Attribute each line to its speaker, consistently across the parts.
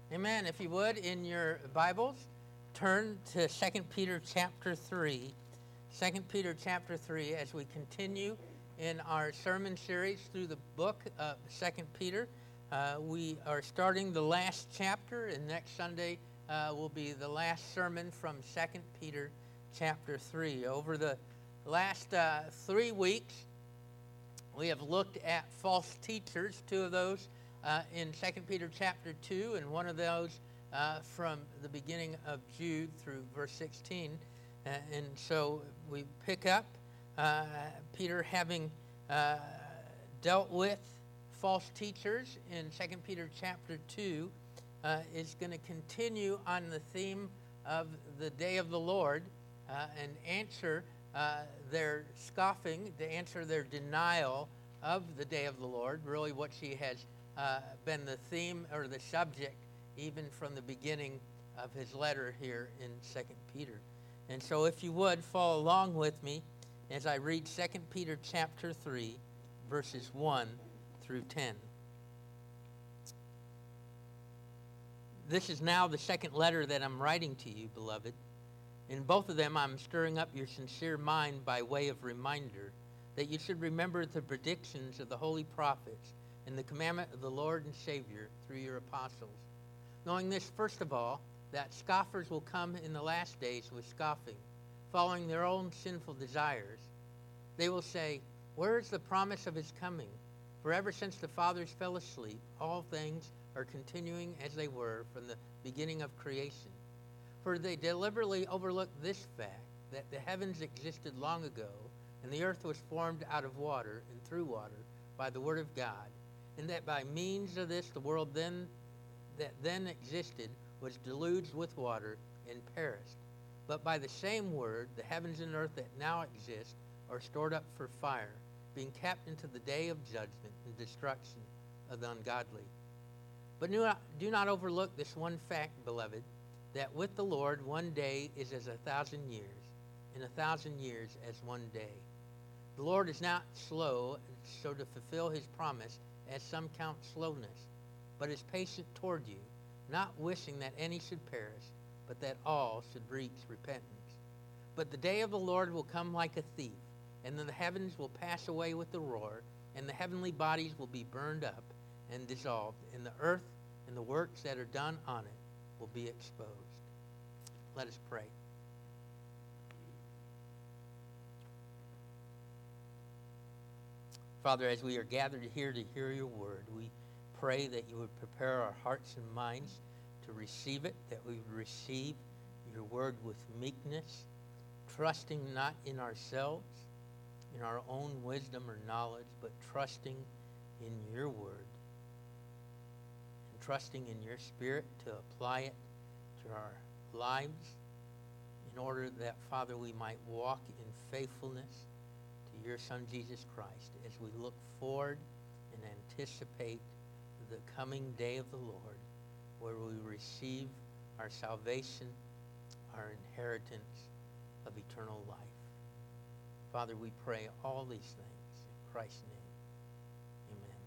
Speaker 1: Amen. If you would, in your Bibles, turn to 2 Peter chapter 3. 2 Peter chapter 3 as we continue in our sermon series through the book of 2 Peter. We are starting the last chapter, and next Sunday will be the last sermon from 2 Peter chapter 3. Over the last 3 weeks, we have looked at false teachers, two of those in 2 Peter chapter 2, and one of those from the beginning of Jude through verse 16. And so we pick up Peter having dealt with false teachers in 2 Peter chapter 2 is going to continue on the theme of the day of the Lord and answer their scoffing, to answer their denial of the day of the Lord, really what she has been the theme or the subject even from the beginning of his letter here in 2 Peter. And so if you would, follow along with me as I read 2 Peter chapter 3, verses 1 through 10. This is now the second letter that I'm writing to you, beloved. In both of them, I'm stirring up your sincere mind by way of reminder that you should remember the predictions of the holy prophets and the commandment of the Lord and Savior through your apostles. Knowing this, first of all, that scoffers will come in the last days with scoffing, following their own sinful desires. They will say, "Where is the promise of his coming? For ever since the fathers fell asleep, all things are continuing as they were from the beginning of creation." For they deliberately overlook this fact, that the heavens existed long ago, and the earth was formed out of water and through water by the word of God, and that by means of this the world that then existed was deluged with water and perished. But by the same word, the heavens and earth that now exist are stored up for fire, being kept into the day of judgment and destruction of the ungodly. But do not overlook this one fact, beloved, that with the Lord 1 day is as 1,000 years, and 1,000 years as 1 day. The Lord is not slow so to fulfill his promise, as some count slowness, but is patient toward you, not wishing that any should perish, but that all should reach repentance. But the day of the Lord will come like a thief, and then the heavens will pass away with a roar, and the heavenly bodies will be burned up and dissolved, and the earth and the works that are done on it will be exposed. Let us pray. Father, as we are gathered here to hear your word, we pray that you would prepare our hearts and minds to receive it, that we would receive your word with meekness, trusting not in ourselves, in our own wisdom or knowledge, but trusting in your word and trusting in your spirit to apply it to our lives in order that, Father, we might walk in faithfulness to your Son, Jesus Christ, as we look forward and anticipate the coming day of the Lord, where we receive our salvation, our inheritance of eternal life. Father, we pray all these things in Christ's name. Amen.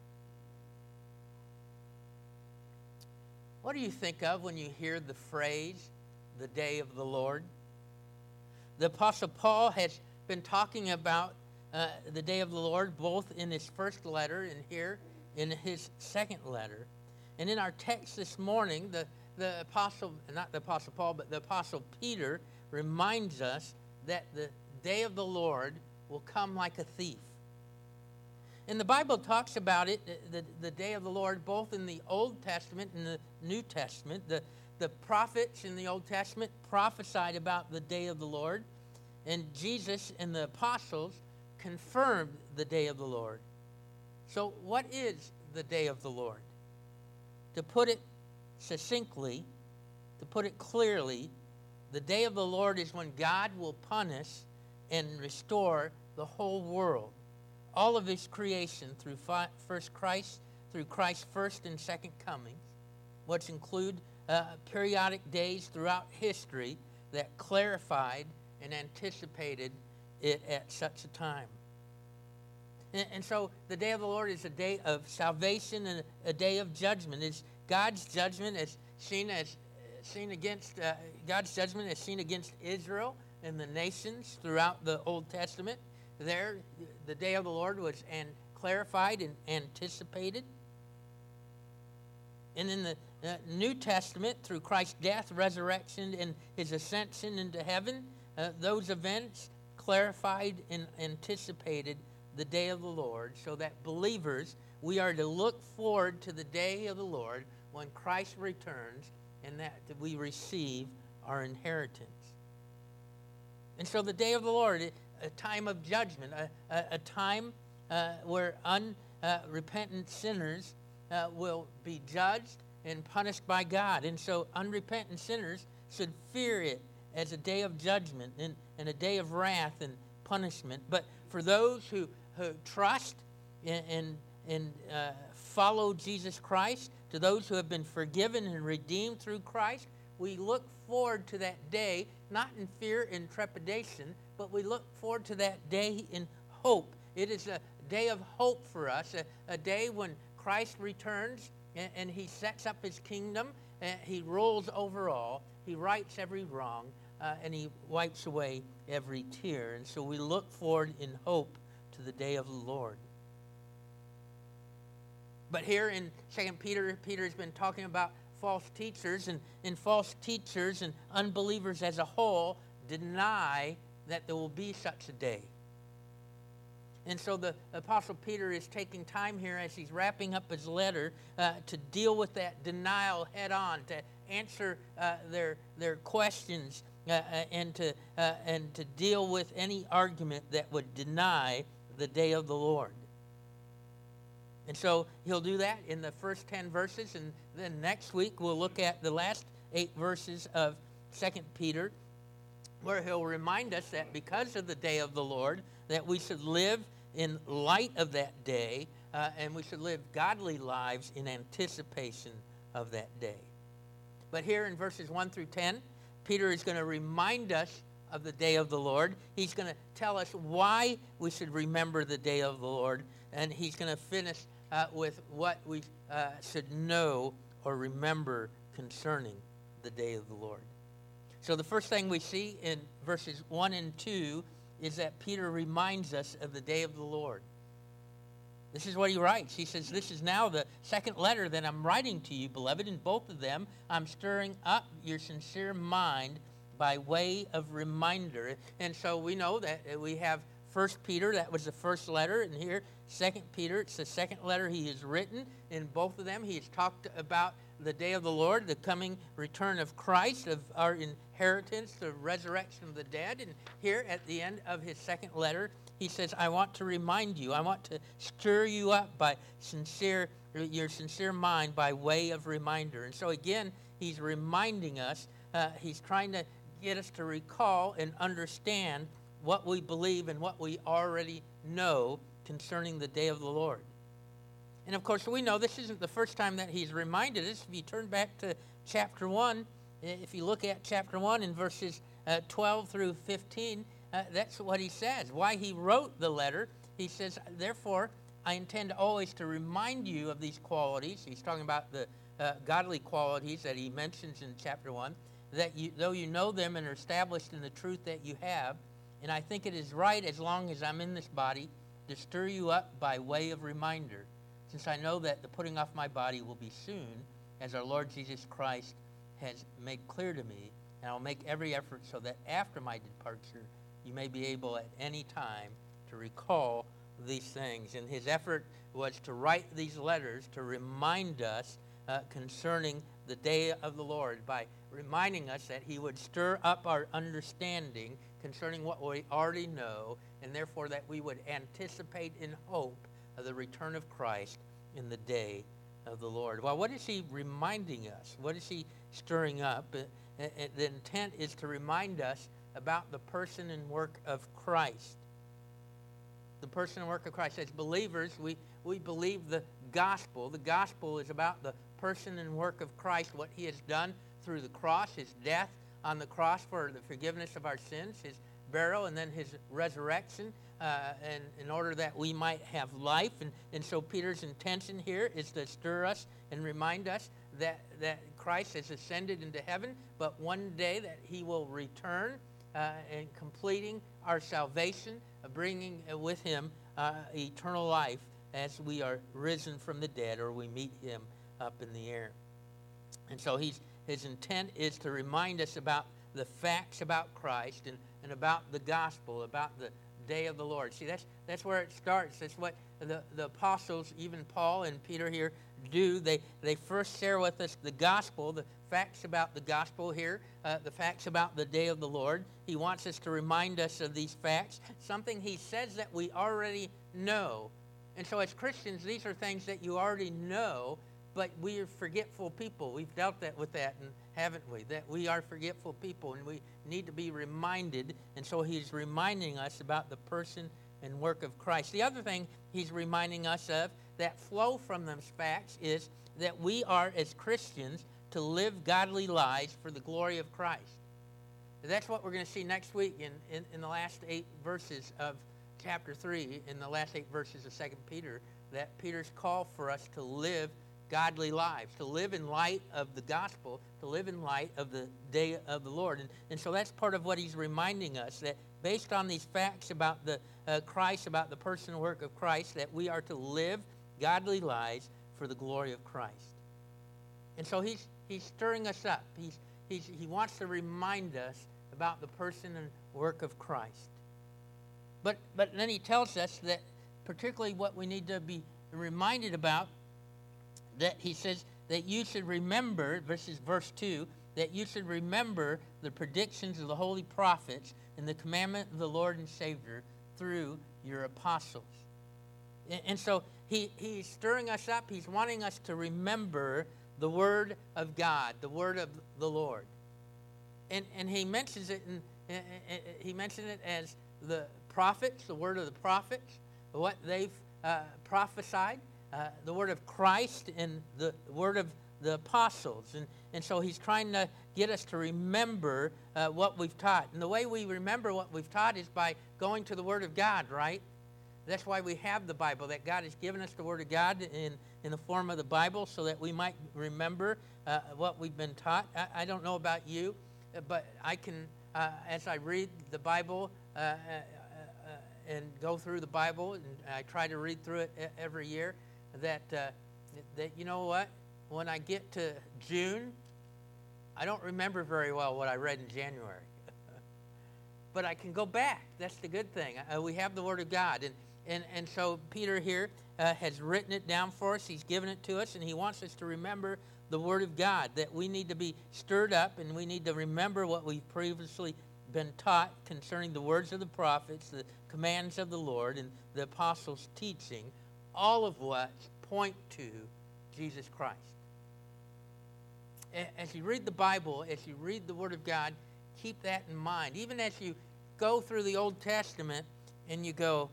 Speaker 1: What do you think of when you hear the phrase, the day of the Lord? The Apostle Paul has been talking about the day of the Lord both in his first letter and here in his second letter. And in our text this morning, the apostle, not the Apostle Paul, but the Apostle Peter reminds us that the day of the Lord will come like a thief. And the Bible talks about it, the day of the Lord, both in the Old Testament and the New Testament. The prophets in the Old Testament prophesied about the day of the Lord, and Jesus and the apostles confirmed the day of the Lord. So what is the day of the Lord? To put it succinctly, to put it clearly, the day of the Lord is when God will punish and restore the whole world, all of his creation through Christ's first and second comings, which include periodic days throughout history that clarified and anticipated it at such a time. And so the day of the Lord is a day of salvation and a day of judgment. It's God's judgment as seen against God's judgment is seen against Israel and the nations throughout the Old Testament. There, the day of the Lord was clarified and anticipated. And in the New Testament, through Christ's death, resurrection, and his ascension into heaven, those events clarified and anticipated the day of the Lord, so that believers, we are to look forward to the day of the Lord when Christ returns and that we receive our inheritance. And so the day of the Lord, a time of judgment, a time where unrepentant sinners will be judged and punished by God. And so unrepentant sinners should fear it as a day of judgment and a day of wrath and punishment. But for those who trust and follow Jesus Christ, to those who have been forgiven and redeemed through Christ, we look forward to that day, not in fear and trepidation, but we look forward to that day in hope. It is a day of hope for us, a day when Christ returns and he sets up his kingdom, and he rules over all, he rights every wrong, and he wipes away every tear. And so we look forward in hope to the day of the Lord. But here in 2 Peter, Peter has been talking about false teachers, and false teachers and unbelievers as a whole deny that there will be such a day. And so the Apostle Peter is taking time here as he's wrapping up his letter to deal with that denial head on, to answer their questions, and to deal with any argument that would deny the day of the Lord. And so he'll do that in the first 10 verses, and then next week we'll look at the last 8 verses of 2 Peter, where he'll remind us that because of the day of the Lord, that we should live in light of that day, and we should live godly lives in anticipation of that day. But here in verses 1 through 10, Peter is going to remind us of the day of the Lord. He's going to tell us why we should remember the day of the Lord, and he's going to finish with what we should know or remember concerning the day of the Lord. So the first thing we see in verses 1 and 2 is that Peter reminds us of the day of the Lord. This is what he writes. He says, "This is now the second letter that I'm writing to you, beloved. In both of them, I'm stirring up your sincere mind by way of reminder." And so we know that we have 1 Peter, that was the first letter, and here 2 Peter, it's the second letter he has written. In both of them, he has talked about the day of the Lord, the coming return of Christ, of our inheritance, the resurrection of the dead. And here at the end of his second letter, he says, I want to remind you, I want to stir you up by your sincere mind by way of reminder. And so again, he's reminding us, he's trying to get us to recall and understand what we believe and what we already know concerning the day of the Lord. And of course, we know this isn't the first time that he's reminded us. If you turn back to chapter 1, if you look at chapter 1 in verses 12 through 15, that's what he says. Why he wrote the letter, he says, therefore, I intend always to remind you of these qualities. He's talking about the godly qualities that he mentions in chapter 1, that though you know them and are established in the truth that you have, and I think it is right, as long as I'm in this body, to stir you up by way of reminder, since I know that the putting off my body will be soon, as our Lord Jesus Christ has made clear to me, and I'll make every effort so that after my departure, you may be able at any time to recall these things. And his effort was to write these letters to remind us concerning the day of the Lord, by reminding us that he would stir up our understanding concerning what we already know, and therefore that we would anticipate in hope of the return of Christ in the day of the Lord. Well, what is he reminding us? What is he stirring up? The intent is to remind us about the person and work of Christ. The person and work of Christ. As believers, we believe the gospel. The gospel is about the person and work of Christ, what he has done through the cross, his death on the cross for the forgiveness of our sins, his burial, and then his resurrection, and in order that we might have life. And so Peter's intention here is to stir us and remind us that Christ has ascended into heaven, but one day that he will return and completing our salvation, bringing with him eternal life as we are risen from the dead or we meet him up in the air. And so his intent is to remind us about the facts about Christ and about the gospel, about the day of the Lord. See, that's where it starts. That's what the apostles, even Paul and Peter here, do. They first share with us the gospel, the facts about the gospel here, the facts about the day of the Lord. He wants us to remind us of these facts, something he says that we already know. And so as Christians, these are things that you already know, but we are forgetful people. We've dealt with that, and haven't we? That we are forgetful people, and we need to be reminded. And so he's reminding us about the person and work of Christ. The other thing he's reminding us of that flow from those facts is that we are, as Christians, to live godly lives for the glory of Christ. That's what we're going to see next week in the last 8 verses of chapter 3, in the last 8 verses of 2 Peter, that Peter's call for us to live godly lives, to live in light of the gospel, to live in light of the day of the Lord. And so that's part of what he's reminding us, that based on these facts about the Christ, about the person and work of Christ, that we are to live godly lives for the glory of Christ. And so he's stirring us up. He wants to remind us about the person and work of Christ. But then he tells us that particularly what we need to be reminded about, that he says that you should remember, verse 2, that you should remember the predictions of the holy prophets and the commandment of the Lord and Savior through your apostles. And so he's stirring us up. He's wanting us to remember the word of God, the word of the Lord. And he mentions it, he mentioned it as the prophets, the word of the prophets, what they've prophesied, the word of Christ, and the word of the apostles. And so he's trying to get us to remember what we've taught. And the way we remember what we've taught is by going to the word of God, right? That's why we have the Bible, that God has given us the word of God in the form of the Bible so that we might remember what we've been taught. I don't know about you, but I can, as I read the Bible and go through the Bible, and I try to read through it every year, that you know what? When I get to June, I don't remember very well what I read in January. But I can go back. That's the good thing. We have the Word of God. And so Peter here has written it down for us. He's given it to us, and he wants us to remember the Word of God, that we need to be stirred up, and we need to remember what we've previously been taught concerning the words of the prophets, the commands of the Lord, and the apostles' teaching, all of what point to Jesus Christ. As you read the Bible, as you read the Word of God, keep that in mind. Even as you go through the Old Testament and you go,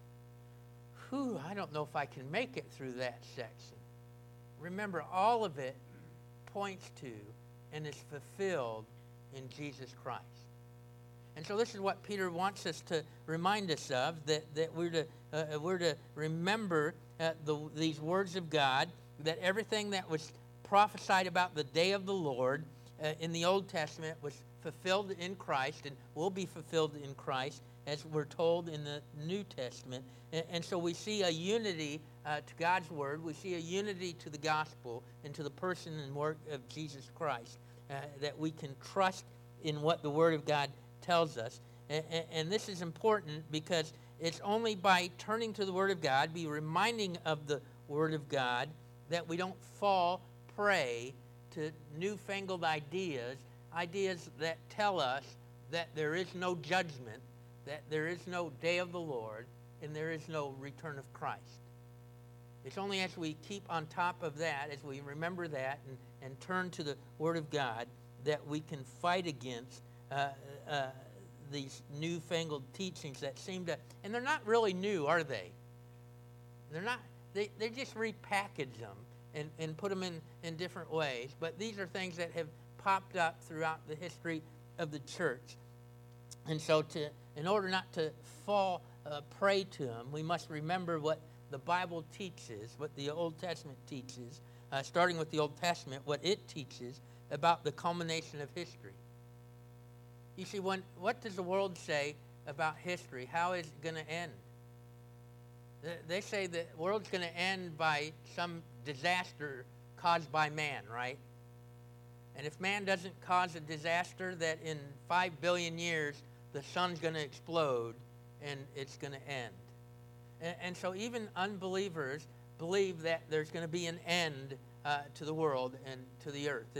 Speaker 1: I don't know if I can make it through that section. Remember, all of it points to and is fulfilled in Jesus Christ. And so this is what Peter wants us to remind us of, that we're to remember these words of God, that everything that was prophesied about the day of the Lord in the Old Testament was fulfilled in Christ and will be fulfilled in Christ, as we're told in the New Testament. And so we see a unity to God's Word. We see a unity to the gospel and to the person and work of Jesus Christ, that we can trust in what the Word of God tells us. And this is important because it's only by turning to the Word of God, be reminding of the Word of God, that we don't fall prey to newfangled ideas that tell us that there is no judgment, that there is no day of the Lord, and there is no return of Christ. It's only as we keep on top of that, as we remember that and turn to the Word of God, that we can fight against these newfangled teachings that seem to, and they're not really new, are they? They're not. They just repackage them and put them in different ways. But these are things that have popped up throughout the history of the church. And so in order not to fall prey to them, we must remember what the Bible teaches, what the Old Testament teaches, starting with the Old Testament, what it teaches about the culmination of history. You see, what does the world say about history? How is it going to end? They say the world's going to end by some disaster caused by man, right? And if man doesn't cause a disaster, that in 5 billion years, the sun's going to explode and it's going to end. And so even unbelievers believe that there's going to be an end to the world and to the earth.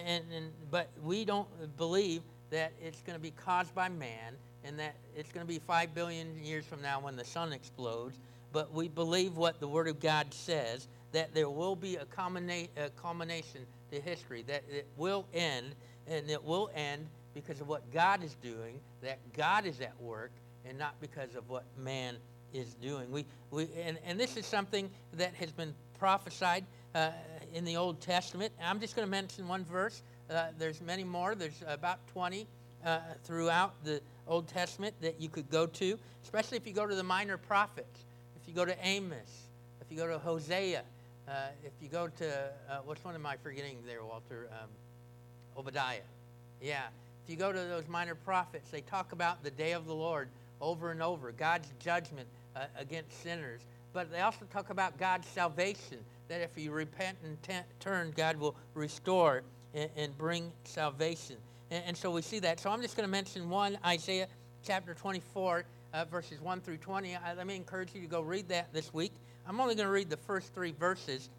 Speaker 1: But we don't believe that it's going to be caused by man and that it's going to be 5 billion years from now when the sun explodes. But we believe what the Word of God says, that there will be a culmination to history, that it will end, and it will end because of what God is doing, that God is at work, and not because of what man is doing. And this is something that has been prophesied in the Old Testament. I'm just going to mention one verse. There's many more. There's about 20 throughout the Old Testament that you could go to, especially if you go to the minor prophets. If you go to Amos, if you go to Hosea, if you go to, which one am I forgetting there, Walter? Obadiah. Yeah. If you go to those minor prophets, they talk about the day of the Lord over and over, God's judgment against sinners. But they also talk about God's salvation, that if you repent and turn, God will restore and bring salvation. And so we see that. So I'm just going to mention one, Isaiah chapter 24, verses 1 through 20. Let me encourage you to go read that this week. I'm only going to read the first 3 verses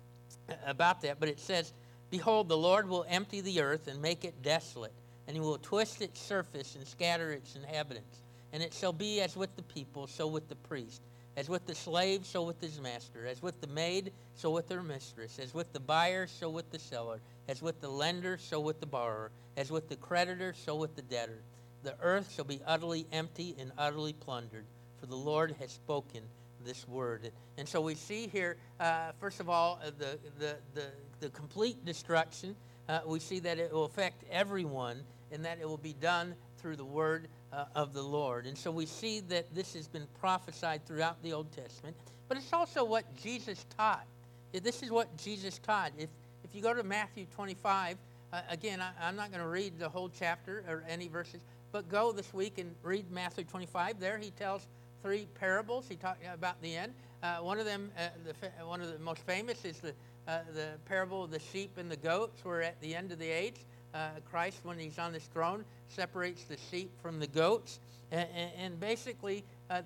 Speaker 1: about that, but it says, "Behold, the Lord will empty the earth and make it desolate, and he will twist its surface and scatter its inhabitants. And it shall be as with the people, so with the priest, as with the slave, so with his master, as with the maid, so with her mistress, as with the buyer, so with the seller, as with the lender, so with the borrower, as with the creditor, so with the debtor. The earth shall be utterly empty and utterly plundered, for the Lord has spoken this word." And so we see here, first of all, the complete destruction. We see that it will affect everyone and that it will be done through the word of the Lord. And so we see that this has been prophesied throughout the Old Testament, but it's also what Jesus taught. This is what Jesus taught. If you go to Matthew 25, again, I'm not going to read the whole chapter or any verses, but go this week and read Matthew 25. There he tells 3 parables. He talked about the end. One of them, one of the most famous, is the parable of the sheep and the goats, where at the end of the age, Christ, when he's on his throne, separates the sheep from the goats. And basically,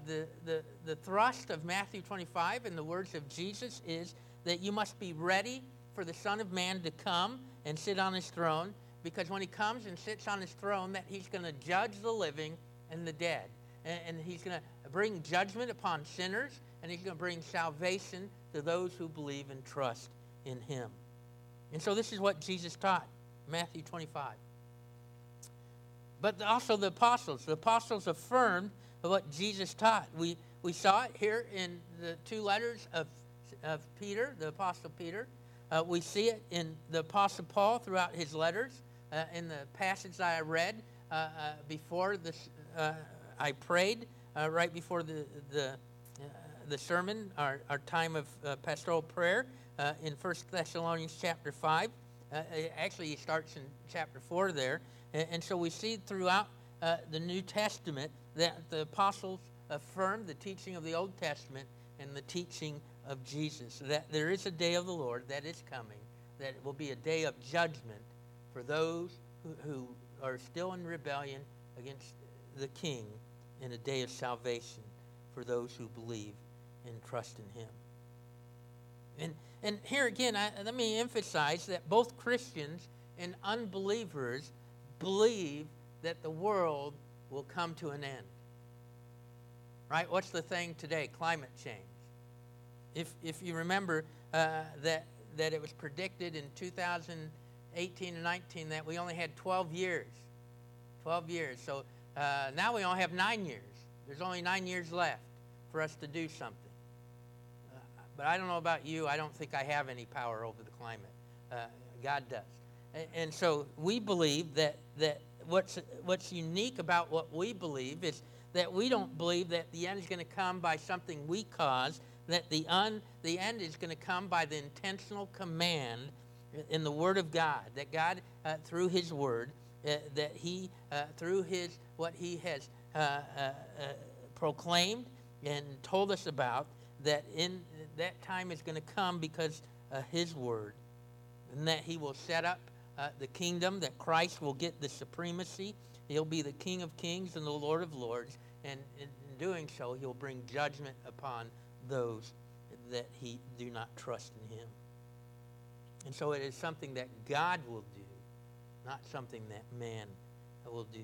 Speaker 1: the thrust of Matthew 25 and the words of Jesus is that you must be ready for the Son of Man to come and sit on his throne, because when he comes and sits on his throne, that he's going to judge the living and the dead. And he's going to bring judgment upon sinners, and he's going to bring salvation to those who believe and trust in him. And so this is what Jesus taught, Matthew 25. But also the apostles affirmed what Jesus taught. We saw it here in the 2 letters of Peter, the Apostle Peter. We see it in the Apostle Paul throughout his letters. In the passage that I read before this, I prayed right before the sermon, our time of pastoral prayer in 1 Thessalonians chapter 5. Actually, he starts in chapter 4 there. And so we see throughout the New Testament that the apostles affirmed the teaching of the Old Testament and the teaching of Jesus, that there is a day of the Lord that is coming, that it will be a day of judgment for those who are still in rebellion against the King, and a day of salvation for those who believe and trust in him. And here again, let me emphasize that both Christians and unbelievers believe that the world will come to an end. Right? What's the thing today? Climate change. If you remember that it was predicted in 2018 and 19 that we only had 12 years. 12 years. So now we only have 9 years. There's only 9 years left for us to do something. But I don't know about you. I don't think I have any power over the climate. God does. And so we believe that what's unique about what we believe is that we don't believe that the end is going to come by something we cause, that the end is going to come by the intentional command in the Word of God, that God, through His Word, that He, through what He has proclaimed and told us about, that in that time is going to come because of His Word, and that He will set up the kingdom, that Christ will get the supremacy. He'll be the King of Kings and the Lord of Lords, and in doing so, He'll bring judgment upon those that do not trust in Him. And so it is something that God will do, not something that man will do.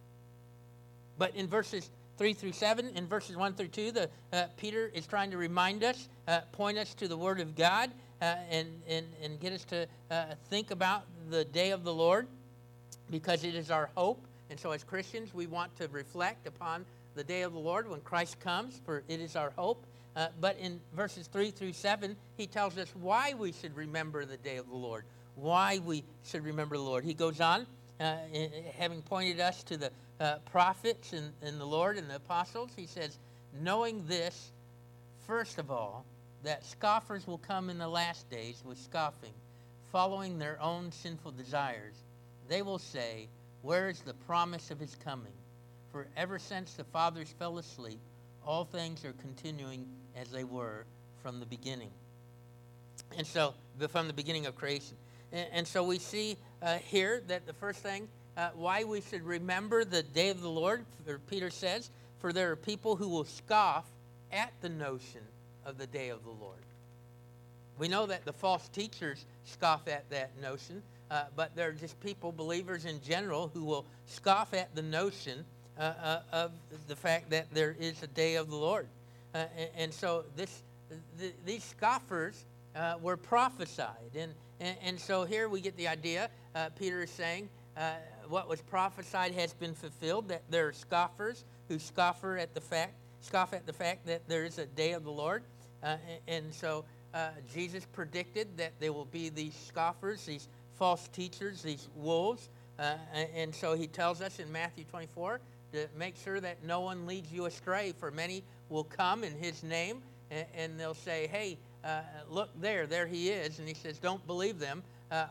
Speaker 1: But in verses 3 through 7, in verses 1 through 2, Peter is trying to remind us, point us to the Word of God, and get us to think about the day of the Lord, because it is our hope. And so as Christians, we want to reflect upon the day of the Lord when Christ comes, for it is our hope. But in verses 3 through 7, he tells us why we should remember the day of the Lord, why we should remember the Lord. He goes on, having pointed us to the prophets and the Lord and the apostles, he says, knowing this, first of all, that scoffers will come in the last days with scoffing, following their own sinful desires. They will say, where is the promise of His coming? For ever since the fathers fell asleep, all things are continuing as they were from the beginning. And so, from the beginning of creation. And so we see here that the first thing, why we should remember the day of the Lord, Peter says, for there are people who will scoff at the notion of the day of the Lord. We know that the false teachers scoff at that notion, but there are just people, believers in general, who will scoff at the notion of the fact that there is a day of the Lord. And so these scoffers were prophesied. And so here we get the idea. Peter is saying what was prophesied has been fulfilled, that there are scoffers who scoff at the fact that there is a day of the Lord. And so Jesus predicted that there will be these scoffers, these false teachers, these wolves. And so he tells us in Matthew 24 to make sure that no one leads you astray, for many will come in His name, and they'll say, hey, look there He is. And he says, don't believe them.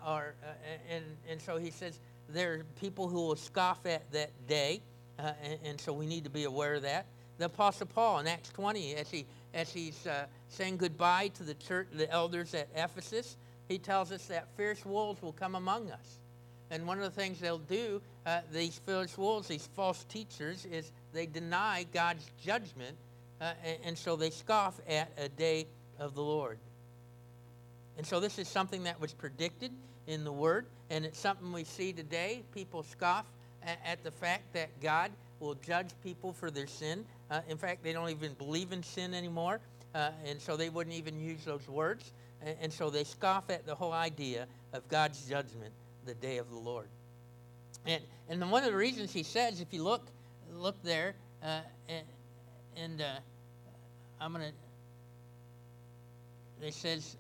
Speaker 1: And so he says there are people who will scoff at that day, and so we need to be aware of that. The Apostle Paul in Acts 20, as he's saying goodbye to the church, the elders at Ephesus, he tells us that fierce wolves will come among us. And one of the things they'll do, these fierce wolves, these false teachers, is they deny God's judgment, and so they scoff at a day of the Lord. And so this is something that was predicted in the Word, and it's something we see today. People scoff at the fact that God will judge people for their sin. In fact, they don't even believe in sin anymore, and so they wouldn't even use those words. And so they scoff at the whole idea of God's judgment, the day of the Lord. And one of the reasons he says, if you look there, I'm going to, it says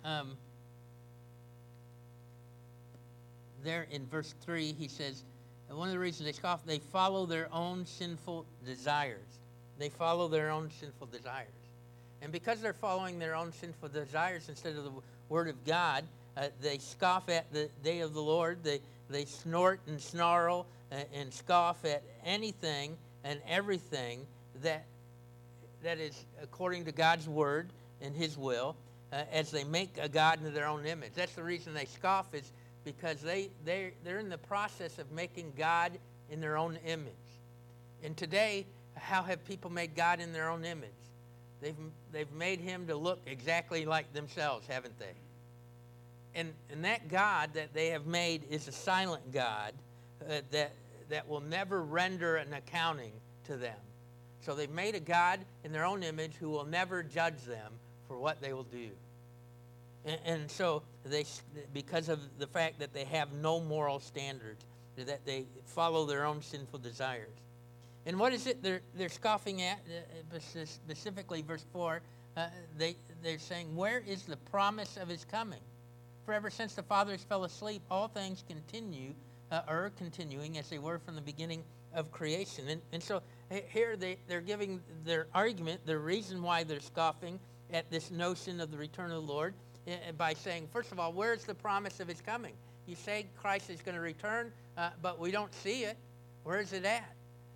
Speaker 1: there in verse 3, he says, one of the reasons they scoff, they follow their own sinful desires. They follow their own sinful desires. And because they're following their own sinful desires instead of the Word of God, they scoff at the day of the Lord. They snort and snarl and scoff at anything and everything that is according to God's Word and His will, as they make a God in their own image. That's the reason they scoff, is because they're in the process of making God in their own image. And today, how have people made God in their own image? They've made Him to look exactly like themselves, haven't they? And that God that they have made is a silent God that will never render an accounting to them. So they've made a God in their own image who will never judge them for what they will do. And so because of the fact that they have no moral standards, that they follow their own sinful desires. And what is it they're scoffing at? Specifically, verse 4, they're saying, where is the promise of His coming? For ever since the fathers fell asleep, all things are continuing as they were from the beginning of creation. And so here they're giving their argument, their reason why they're scoffing at this notion of the return of the Lord by saying, first of all, where's the promise of his coming? You say Christ is going to return, but we don't see it. Where is it at?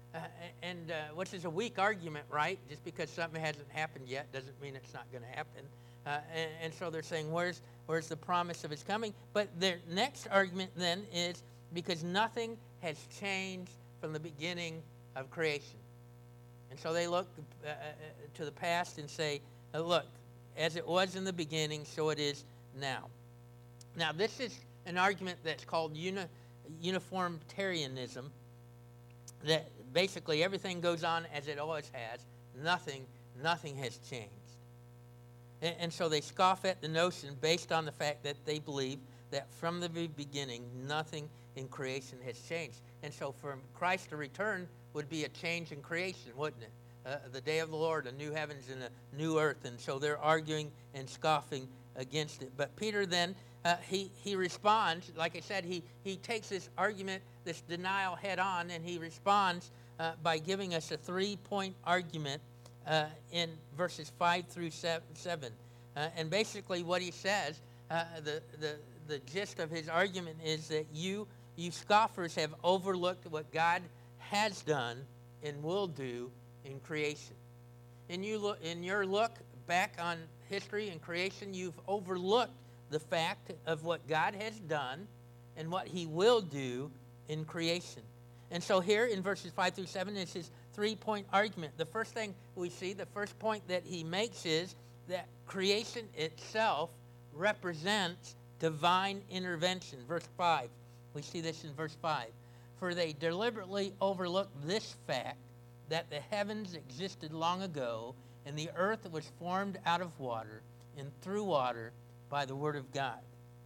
Speaker 1: Which is a weak argument, right? Just because something hasn't happened yet doesn't mean it's not going to happen. And so they're saying, where's the promise of his coming? But their next argument then is because nothing has changed from the beginning of creation. And so they look to the past and say, look, as it was in the beginning, so it is now. Now, this is an argument that's called uniformitarianism, that basically everything goes on as it always has. Nothing has changed. And so they scoff at the notion based on the fact that they believe that from the beginning, nothing in creation has changed. And so for Christ to return would be a change in creation, wouldn't it? The day of the Lord, a new heavens and a new earth. And so they're arguing and scoffing against it. But Peter then, he responds. Like I said, he takes this argument, this denial head on, and he responds by giving us a 3-point argument in verses 5 through 7. And basically what he says, the gist of his argument is that you scoffers have overlooked what God has done and will do in creation. In your look back on history and creation, you've overlooked the fact of what God has done and what he will do in creation. And so here in verses 5 through 7 is his 3-point argument. The first thing we see, the first point that he makes is that creation itself represents divine intervention. Verse 5, we see this in verse 5. For they deliberately overlooked this fact, that the heavens existed long ago, and the earth was formed out of water and through water by the word of God.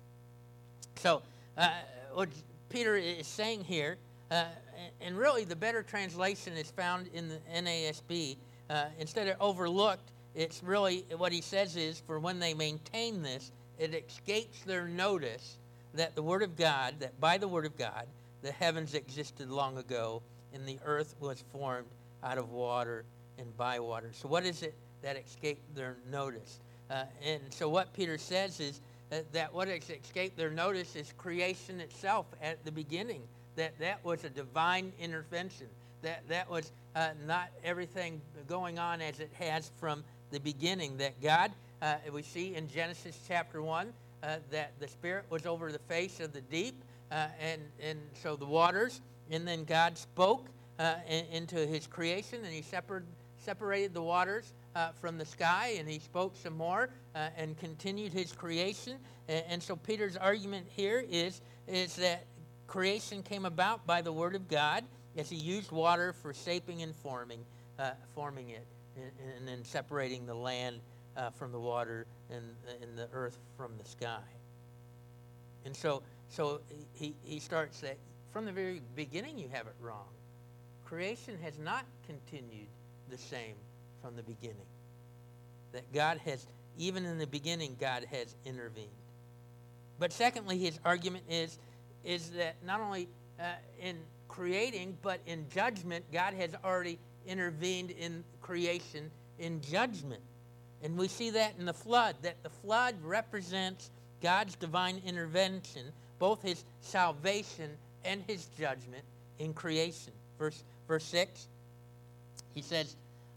Speaker 1: So what Peter is saying here, and really the better translation is found in the NASB. Instead of overlooked, it's really what he says is, for when they maintain this, it escapes their notice that the word of God, that by the word of God, the heavens existed long ago, and the earth was formed out of water and by water. So what is it that escaped their notice? And so what Peter says is that what escaped their notice is creation itself at the beginning. That was a divine intervention. That was not everything going on as it has from the beginning. That God, we see in Genesis chapter 1, that the Spirit was over the face of the deep, and so the waters, and then God spoke into his creation, and he separated the waters from the sky, and he spoke some more and continued his creation. And so Peter's argument here is that creation came about by the word of God as he used water for shaping and forming it, and then separating the land from the water and the earth from the sky. And so he starts that from the very beginning you have it wrong. Creation has not continued the same from the beginning. That God has, even in the beginning, God has intervened. But secondly, his argument is that not only in creating, but in judgment, God has already intervened in creation in judgment. And we see that in the flood, that the flood represents God's divine intervention, both his salvation and his judgment in creation. Verse 6, he says,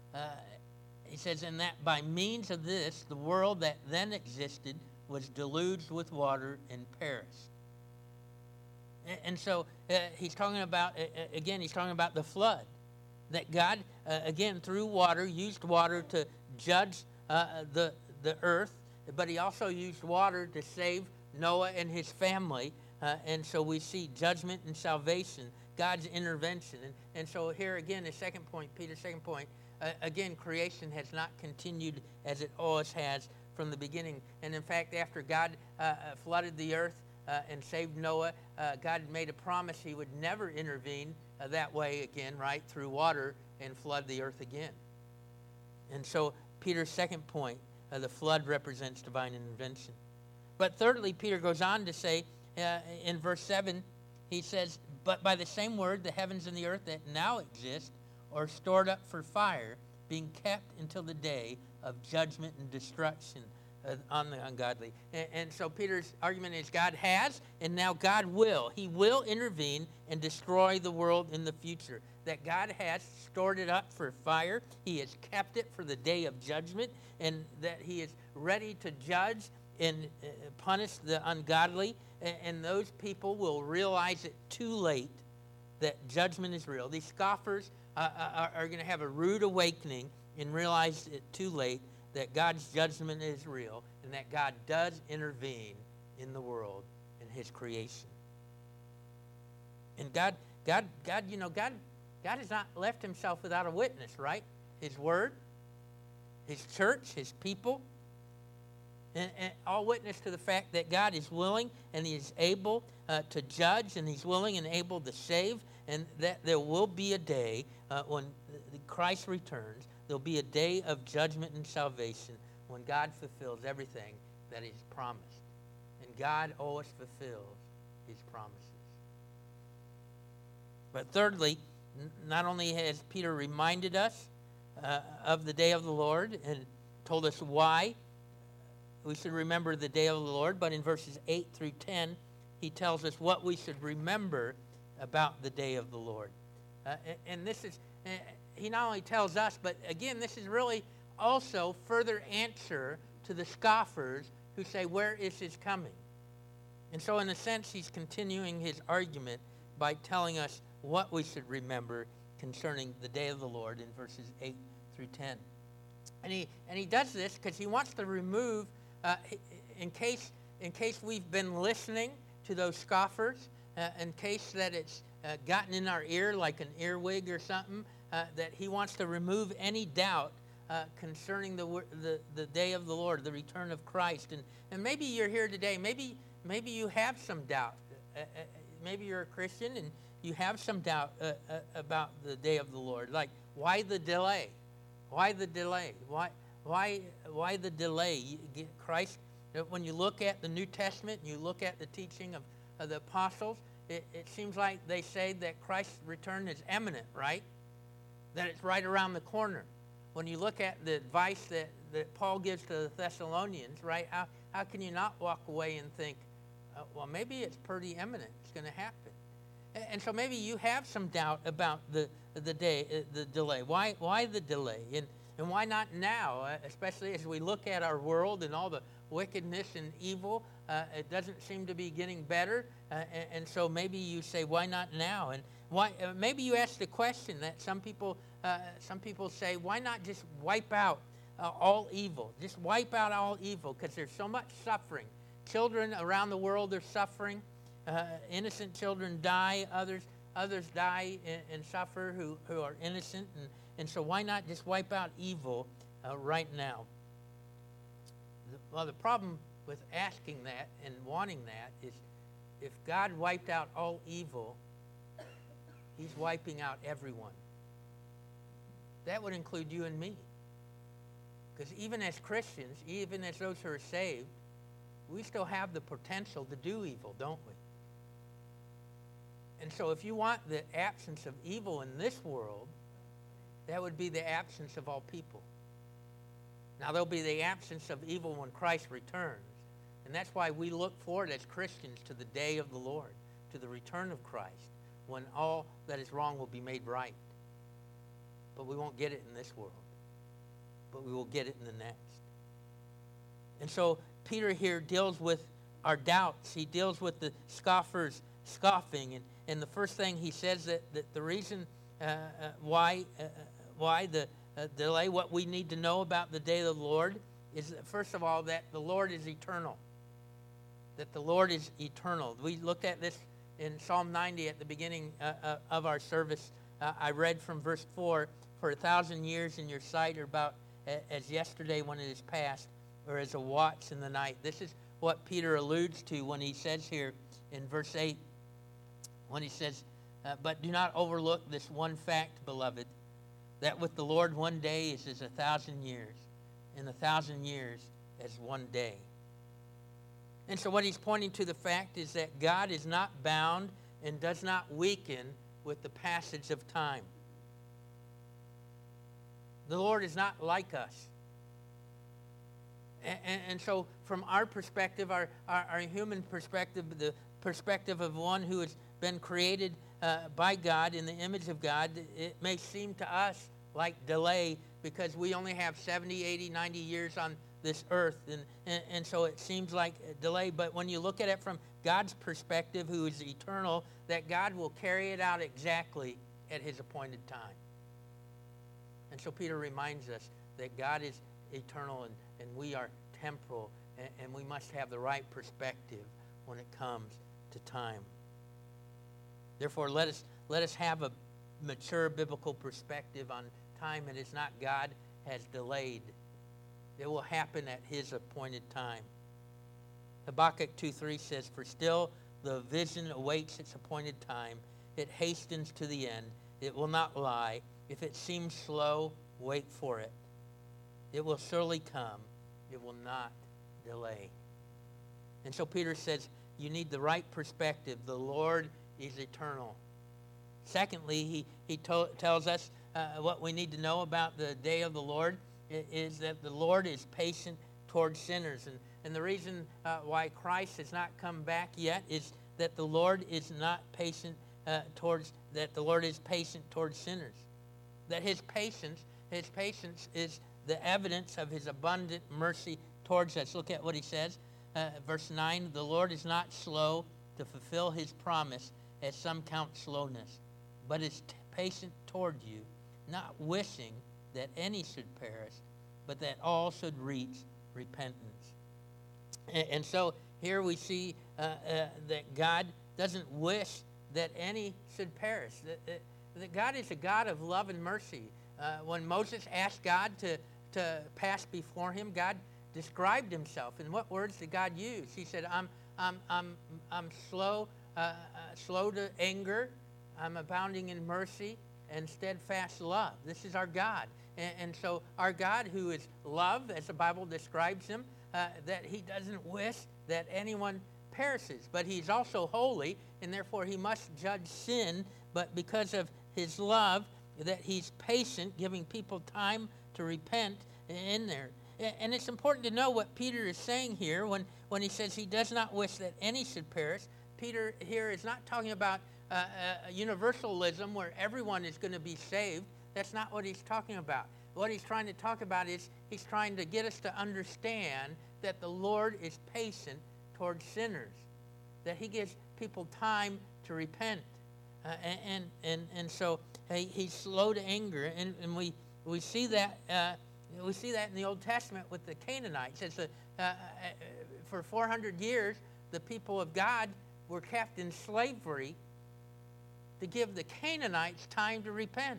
Speaker 1: and that by means of this, the world that then existed was deluged with water and perished. And so he's talking about, he's talking about the flood. That God, again, through water, used water to judge the earth, but he also used water to save Noah and his family. And so we see judgment and salvation, God's intervention. And so here again, the second point, Peter's second point, again, creation has not continued as it always has from the beginning. And in fact, after God flooded the earth and saved Noah, God made a promise he would never intervene that way again, right, through water and flood the earth again. And so Peter's second point, the flood represents divine intervention. But thirdly, Peter goes on to say in verse 7, he says, but by the same word, the heavens and the earth that now exist are stored up for fire, being kept until the day of judgment and destruction on the ungodly. And so Peter's argument is God has, and now God will. He will intervene and destroy the world in the future. That God has stored it up for fire. He has kept it for the day of judgment, and that he is ready to judge and punish the ungodly. And those people will realize it too late that judgment is real. These scoffers are going to have a rude awakening and realize it too late that God's judgment is real and that God does intervene in the world and his creation. And God has not left himself without a witness, right? His word, his church, his people, and all witness to the fact that God is willing and he is able to judge, and he's willing and able to save, and that there will be a day when Christ returns. There'll be a day of judgment and salvation when God fulfills everything that he's promised. And God always fulfills his promises. But thirdly, not only has Peter reminded us of the day of the Lord and told us why we should remember the day of the Lord, but in verses 8 through 10, he tells us what we should remember about the day of the Lord. And this is, he not only tells us, but again, this is really also further answer to the scoffers who say, where is his coming? And so in a sense, he's continuing his argument by telling us what we should remember concerning the day of the Lord in verses 8 through 10. And he does this because he wants to remove, in case we've been listening to those scoffers, in case that it's gotten in our ear like an earwig or something, that he wants to remove any doubt concerning the day of the Lord, the return of Christ. And maybe you're here today. Maybe you have some doubt. Maybe you're a Christian and you have some doubt about the day of the Lord. Like, why the delay? Why the delay? Why the delay? Christ, when you look at the New Testament, and you look at the teaching of the apostles, it seems like they say that Christ's return is imminent, right? That it's right around the corner. When you look at the advice that Paul gives to the Thessalonians, right, how can you not walk away and think, well, maybe it's pretty imminent, it's going to happen. And so maybe you have some doubt about the delay. Why the delay? And why not now? Especially as we look at our world and all the wickedness and evil, it doesn't seem to be getting better. And so maybe you say, why not now? And why? Maybe you ask the question that some people say, why not just wipe out all evil? Just wipe out all evil, because there's so much suffering. Children around the world are suffering. Innocent children die. Others die and suffer who are innocent. And so why not just wipe out evil right now? Well, the problem with asking that and wanting that is, if God wiped out all evil, he's wiping out everyone. That would include you and me. Because even as Christians, even as those who are saved, we still have the potential to do evil, don't we? And so if you want the absence of evil in this world, that would be the absence of all people. Now, there'll be the absence of evil when Christ returns. And that's why we look forward as Christians to the day of the Lord, to the return of Christ, when all that is wrong will be made right. But we won't get it in this world. But we will get it in the next. And so Peter here deals with our doubts. He deals with the scoffers scoffing. And the first thing he says that the reason why the delay, what we need to know about the day of the Lord, is first of all that the Lord is eternal. That the Lord is eternal. We looked at this in Psalm 90 at the beginning of our service. I read from verse 4, for 1,000 years in your sight are about as yesterday when it is past, or as a watch in the night. This is what Peter alludes to when he says here in verse 8, when he says, but do not overlook this one fact, beloved, that with the Lord 1 day is as 1,000 years, and 1,000 years as 1 day. And so what he's pointing to the fact is that God is not bound and does not weaken with the passage of time. The Lord is not like us. And so from our perspective, our human perspective, the perspective of one who has been created by God in the image of God, it may seem to us like delay because we only have 70, 80, 90 years on this earth. And so it seems like a delay. But when you look at it from God's perspective, who is eternal, that God will carry it out exactly at his appointed time. And so Peter reminds us that God is eternal and we are temporal, and we must have the right perspective when it comes to time. Therefore, let us have a mature biblical perspective on time. It is not God has delayed. It will happen at his appointed time. Habakkuk 2:3 says, "For still the vision awaits its appointed time. It hastens to the end. It will not lie. If it seems slow, wait for it. It will surely come. It will not delay." And so Peter says, you need the right perspective. The Lord is eternal. Secondly, he tells us what we need to know about the day of the Lord is that the Lord is patient towards sinners. And the reason why Christ has not come back yet is that the Lord is not patient the Lord is patient towards sinners. That his patience is the evidence of his abundant mercy towards us. Look at what he says, verse 9, "The Lord is not slow to fulfill his promise, as some count slowness, but is patient toward you, not wishing that any should perish, but that all should reach repentance." And so here we see that God doesn't wish that any should perish. That God is a God of love and mercy. When Moses asked God to pass before him, God described himself. And what words did God use? He said, I'm slow to anger. I'm abounding in mercy and steadfast love. This is our God. And so our God, who is love, as the Bible describes him, that he doesn't wish that anyone perishes. But he's also holy, and therefore he must judge sin. But because of his love, that he's patient, giving people time to repent in there. And it's important to know what Peter is saying here when he says he does not wish that any should perish. Peter here is not talking about universalism where everyone is going to be saved. That's not what he's talking about. What he's trying to talk about is he's trying to get us to understand that the Lord is patient towards sinners, that he gives people time to repent. And so he's slow to anger, and we see that in the Old Testament with the Canaanites. It's for 400 years, the people of God were kept in slavery to give the Canaanites time to repent.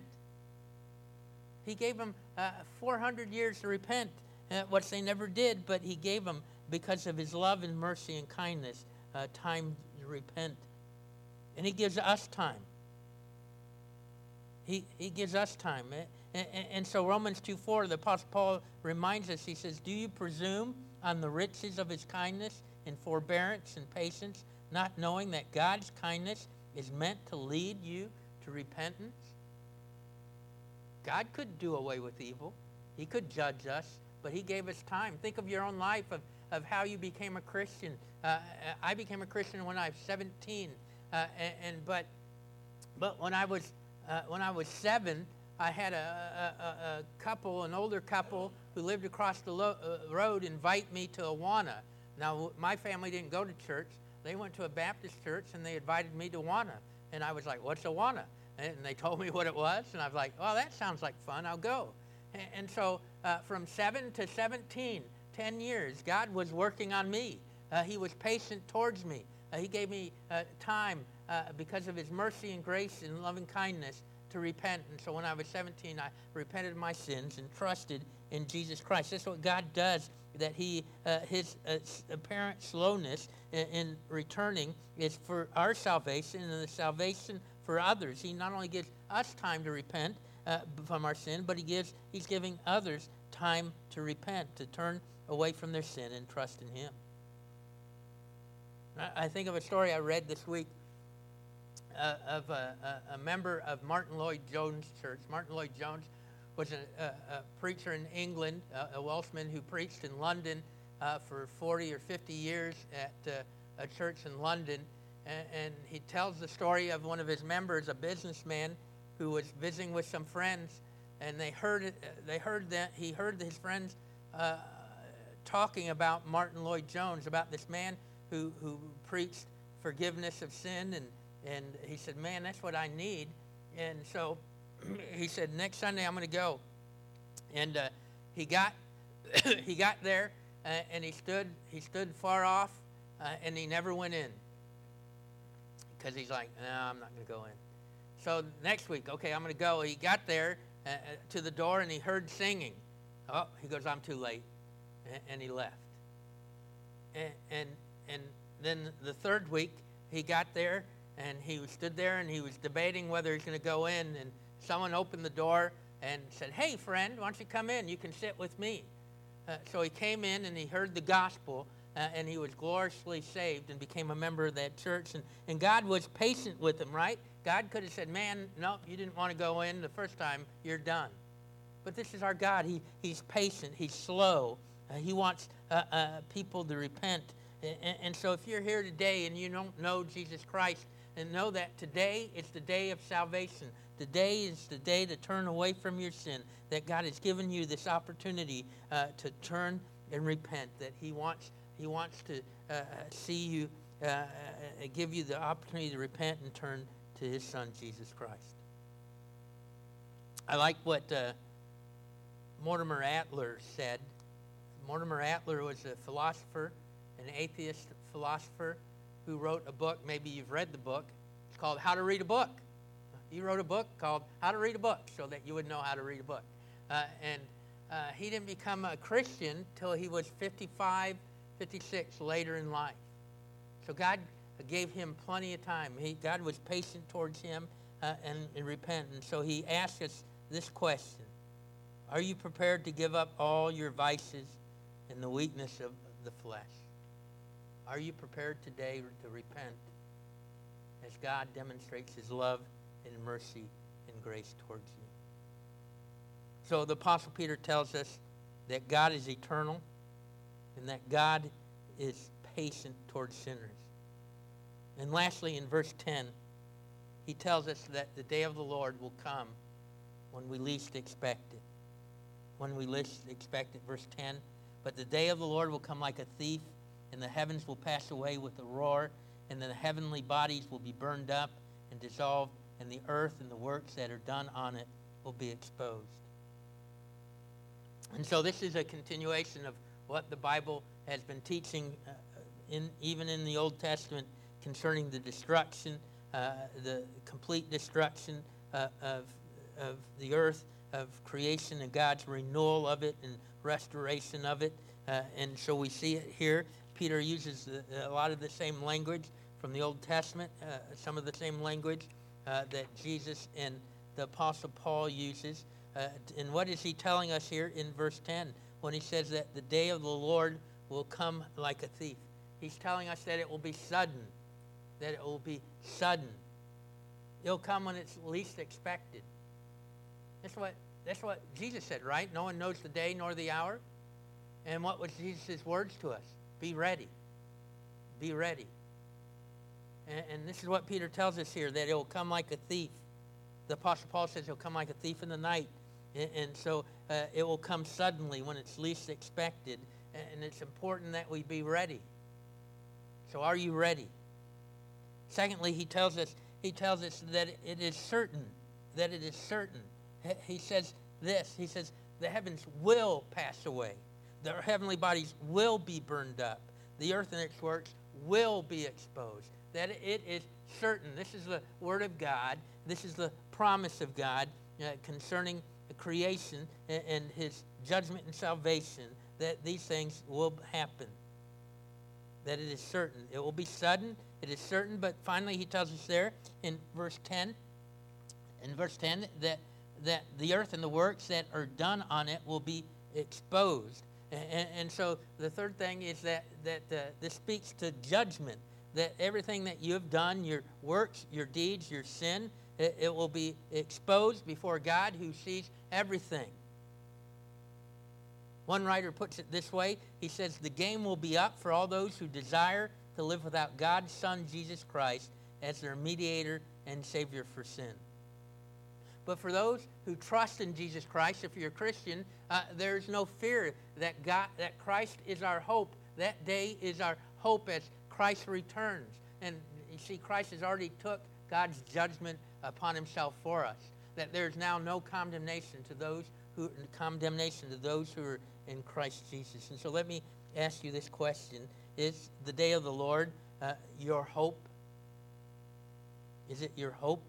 Speaker 1: He gave them 400 years to repent, which they never did, but he gave them, because of his love and mercy and kindness, time to repent. And he gives us time. He gives us time. And so Romans 2:4, the Apostle Paul reminds us, he says, "Do you presume on the riches of his kindness and forbearance and patience, not knowing that God's kindness is meant to lead you to repentance?" God could do away with evil. He could judge us, but he gave us time. Think of your own life of how you became a Christian. I became a Christian when I was 17, but when I was 7, I had a couple, an older couple who lived across the road, invite me to Awana. Now, my family didn't go to church. They went to a Baptist church, and they invited me to Awana. And I was like, "What's Awana?" And they told me what it was, and I was like, "Oh, that sounds like fun. I'll go." And so from 7 to 17, 10 years, God was working on me. He was patient towards me. He gave me time because of his mercy and grace and loving kindness to repent. And so when I was 17, I repented of my sins and trusted in Jesus Christ. That's what God does, that his apparent slowness in returning is for our salvation and the salvation for others. He not only gives us time to repent from our sin, but he's giving others time to repent, to turn away from their sin and trust in him. I think of a story I read this week of a member of Martin Lloyd-Jones' church. Martin Lloyd-Jones was a preacher in England, a Welshman who preached in London for 40 or 50 years at a church in London. And he tells the story of one of his members, a businessman, who was visiting with some friends, and he heard his friends talking about Martin Lloyd-Jones, about this man who preached forgiveness of sin, and he said, man, that's what I need. And so he said, next Sunday I'm going to go. And he got he got there, and he stood far off, and he never went in, because he's like, no, I'm not going to go in. So next week, okay, I'm going to go. He got there to the door, and he heard singing. Oh, he goes, I'm too late, and he left. And then the third week, he got there, and he stood there, and he was debating whether he's going to go in, and someone opened the door and said, hey, friend, why don't you come in? You can sit with me. So he came in, and he heard the gospel, and he was gloriously saved and became a member of that church. And God was patient with him, right? God could have said, man, no, you didn't want to go in the first time, you're done. But this is our God. He's patient. He's slow. He wants people to repent. And so if you're here today and you don't know Jesus Christ, and know that today is the day of salvation. Today is the day to turn away from your sin, that God has given you this opportunity to turn and repent, that He wants to see you, give you the opportunity to repent and turn to His Son, Jesus Christ. I like what Mortimer Adler said. Mortimer Adler was a philosopher, an atheist philosopher, who wrote a book. Maybe you've read the book. It's called How to Read a Book. He wrote a book called How to Read a Book, so that you would know how to read a book. He didn't become a Christian till he was 55, 56, later in life. So God gave him plenty of time. God was patient towards him and repentant. So he asked us this question: are you prepared to give up all your vices and the weakness of the flesh? Are you prepared today to repent as God demonstrates His love and mercy and grace towards you? So the Apostle Peter tells us that God is eternal and that God is patient towards sinners. And lastly, in verse 10, he tells us that the day of the Lord will come when we least expect it. When we least expect it, verse 10, but the day of the Lord will come like a thief, and the heavens will pass away with a roar, and the heavenly bodies will be burned up and dissolved, and the earth and the works that are done on it will be exposed. And so this is a continuation of what the Bible has been teaching, even in the Old Testament, concerning the destruction, the complete destruction of the earth, of creation, and God's renewal of it and restoration of it. And so we see it here. Peter uses a lot of the same language from the Old Testament, some of the same language that Jesus and the Apostle Paul uses. And what is he telling us here in verse 10 when he says that the day of the Lord will come like a thief? He's telling us that it will be sudden, that it will be sudden. It'll come when it's least expected. That's what Jesus said, right? No one knows the day nor the hour. And what was Jesus' words to us? Be ready. Be ready. And this is what Peter tells us here, that it will come like a thief. The Apostle Paul says it will come like a thief in the night. And so it will come suddenly when it's least expected. And it's important that we be ready. So are you ready? Secondly, he tells us that it is certain. That it is certain. He says this. He says the heavens will pass away. The heavenly bodies will be burned up. The earth and its works will be exposed. That it is certain. This is the word of God. This is the promise of God concerning the creation and His judgment and salvation, that these things will happen. That it is certain. It will be sudden. It is certain. But finally, he tells us there in verse 10, that the earth and the works that are done on it will be exposed. And so the third thing is that this speaks to judgment, that everything that you have done, your works, your deeds, your sin, it will be exposed before God, who sees everything. One writer puts it this way. He says, the game will be up for all those who desire to live without God's Son, Jesus Christ, as their mediator and Savior for sin. But for those who trust in Jesus Christ, if you're a Christian, there's no fear that Christ is our hope. That day is our hope as Christ returns. And you see, Christ has already took God's judgment upon himself for us. That there's now no condemnation to those who are in Christ Jesus. And so let me ask you this question. Is the day of the Lord your hope? Is it your hope?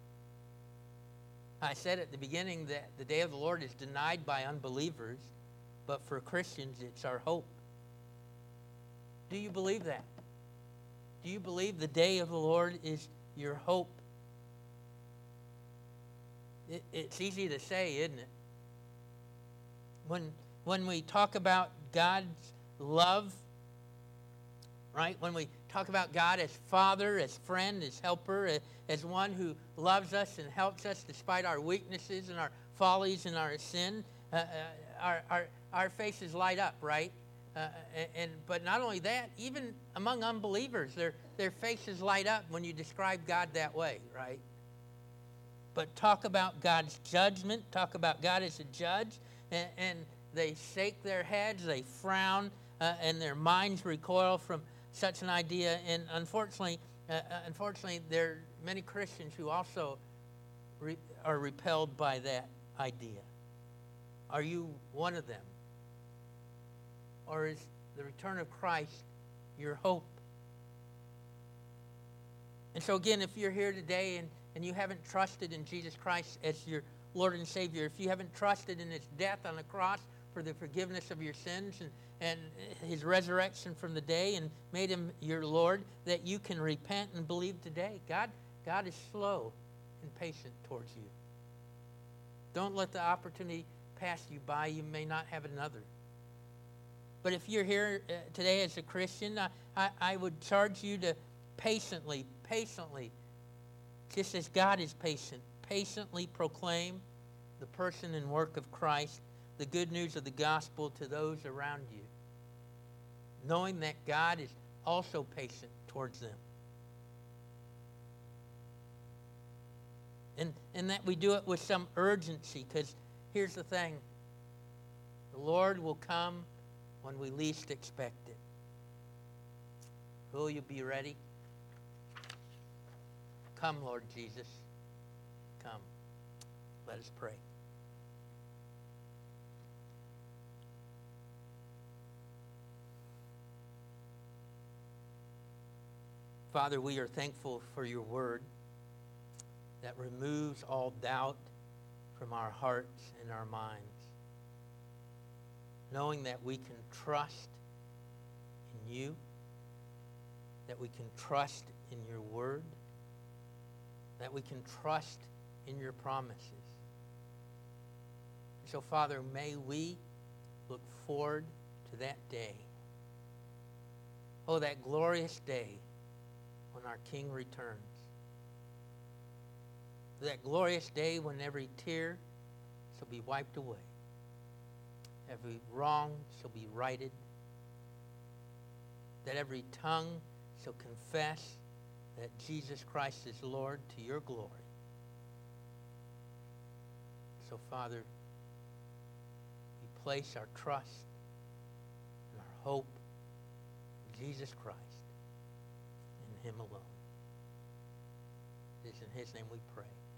Speaker 1: I said at the beginning that the day of the Lord is denied by unbelievers, but for Christians, it's our hope. Do you believe that? Do you believe the day of the Lord is your hope? It's easy to say, isn't it? When we talk about God's love, right? When we talk about God as Father, as friend, as helper, as one who loves us and helps us despite our weaknesses and our follies and our sin, our faces light up, right? But not only that, even among unbelievers, their faces light up when you describe God that way, right? But talk about God's judgment, talk about God as a judge, and they shake their heads, they frown, and their minds recoil from such an idea. And unfortunately, there are many Christians who also are repelled by that idea. Are you one of them? Or is the return of Christ your hope? And so again, if you're here today and you haven't trusted in Jesus Christ as your Lord and Savior, if you haven't trusted in his death on the cross for the forgiveness of your sins and his resurrection from the day and made him your Lord, that you can repent and believe today. God is slow and patient towards you. Don't let the opportunity pass you by. You may not have another. But if you're here today as a Christian, I would charge you to patiently, just as God is patient, patiently proclaim the person and work of Christ, the good news of the gospel to those around you, knowing that God is also patient towards them. And that we do it with some urgency, because here's the thing. The Lord will come when we least expect it. Will you be ready? Come, Lord Jesus. Come. Let us pray. Father, we are thankful for your word that removes all doubt from our hearts and our minds, knowing that we can trust in you, that we can trust in your word, that we can trust in your promises. So, Father, may we look forward to that day. Oh, that glorious day when our King returns. That glorious day when every tear shall be wiped away. Every wrong shall be righted. That every tongue shall confess that Jesus Christ is Lord to your glory. So, Father, we place our trust and our hope in Jesus Christ, in him alone. It is in his name we pray.